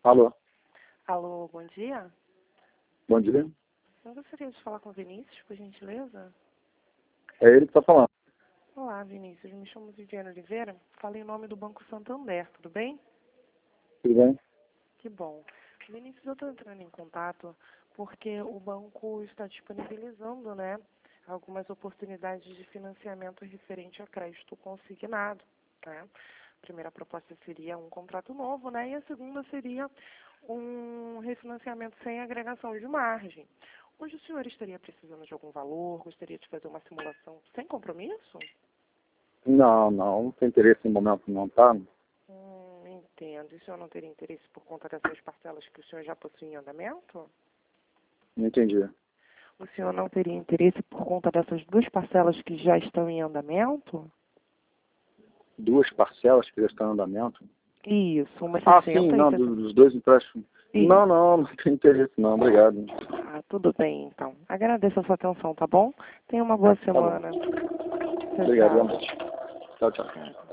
Alô, Alô, bom dia. bom dia. Eu gostaria de falar com o Vinícius, por gentileza. É ele que está falando. Olá, Vinícius. Me chamo Viviane Oliveira. Falei em nome do Banco Santander, tudo bem? Tudo bem? Que bom. Vinícius, eu estou entrando em contato porque o banco está disponibilizando, algumas oportunidades de financiamento referente a crédito consignado, né? A primeira proposta seria um contrato novo, e a segunda seria um refinanciamento sem agregação de margem. Hoje o senhor estaria precisando de algum valor, gostaria de fazer uma simulação sem compromisso? Não tem interesse em momento não, tá? Entendo. E o senhor não teria interesse por conta dessas parcelas que o senhor já possui em andamento? Não entendi. O senhor não teria interesse por conta dessas duas parcelas que já estão em andamento? Duas parcelas que já estão em andamento? Isso, uma Ah, 60 sim, e não, 60. dos dois empréstimos. Isso. Não tem interesse não, obrigado. Ah, tudo bem, então. Agradeço a sua atenção, tá bom? Tenha uma boa Tá bom. semana. Tchau, Obrigado, tchau. realmente. Tchau. Tchau.